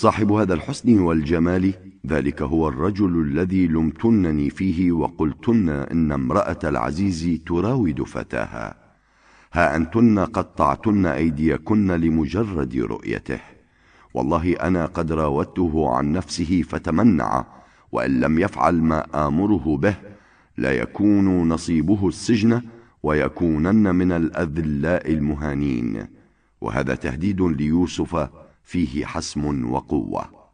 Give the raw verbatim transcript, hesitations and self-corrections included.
صاحب هذا الحسن والجمال ذلك هو الرجل الذي لمتنني فيه وقلتن إن امرأة العزيز تراود فتاها. ها أنتن قطعتن أيديكن لمجرد رؤيته. والله أنا قد راودته عن نفسه فتمنع، وإن لم يفعل ما آمره به لا يكون نصيبه السجن ويكونن من الأذلاء المهانين. وهذا تهديد ليوسف فيه حسم وقوة.